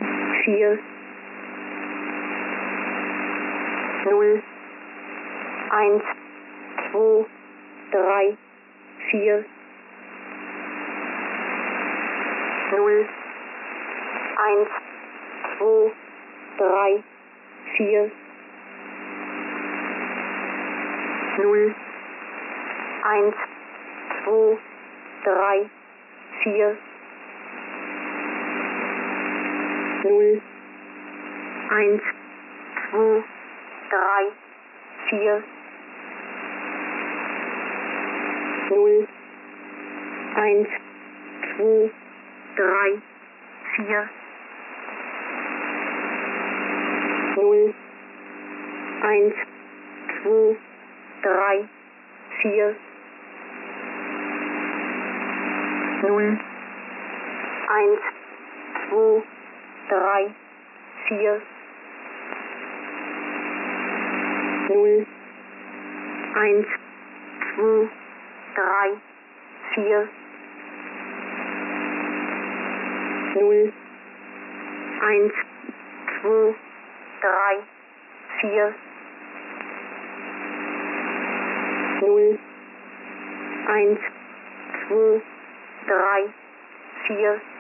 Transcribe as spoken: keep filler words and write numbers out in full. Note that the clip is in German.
vier, null, eins, zwei, drei, vier, null, eins, zwei, drei, vier, null, eins, zwei, drei, vier, null, eins, zwei, drei, vier, null, eins, zwei, drei, vier, null, eins, zwei, drei, vier, null, eins, zwei, drei, vier, null, eins, zwei, drei, vier, null, eins, zwei, drei, vier, null, eins, zwei, drei, vier,